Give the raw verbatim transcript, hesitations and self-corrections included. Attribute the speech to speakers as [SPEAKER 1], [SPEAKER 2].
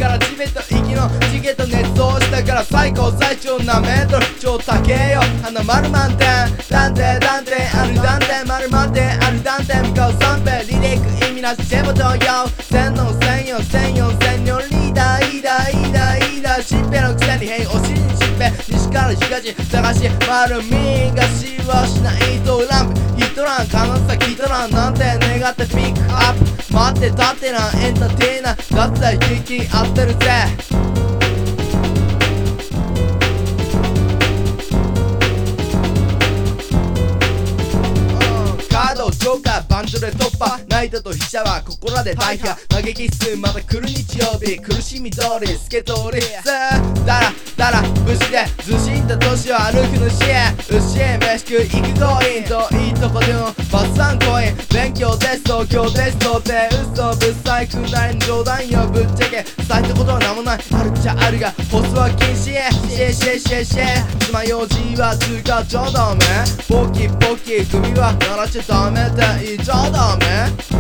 [SPEAKER 1] から地べと息のチケット熱奏したから最高最長なメートル超高えよ花丸満点断定断定ある断定丸満点ある断定向かう三平リリック意味なしジェムとよ洗脳専用専用専用リーダーいいだいいだいいだしっぺのくせに変お尻にしっぺ西から東探し丸みがしはしないとランプヒットラン可能さヒットランなんて願ってピックアップ待って立ってなエンターテイナーだったら息合ってるぜカードジョーカーバンドで突破ナイトと飛車はここらで大破打撃数また来る日曜日苦しみ通り透け通りずーだらだら無視でずしんだ年を歩く主へ牛へ飯食い行くゴインといいとこでもバッサンコイン勉強テスト今日テストって嘘ぶっ細工なりの冗談よぶっちゃけ伝えたことは名もないあるっちゃあるがホスは禁止へシェシェシェシェ爪楊枝は通過ちょうどめポキポキ首は鳴らしちゃダメって言っちゃダメ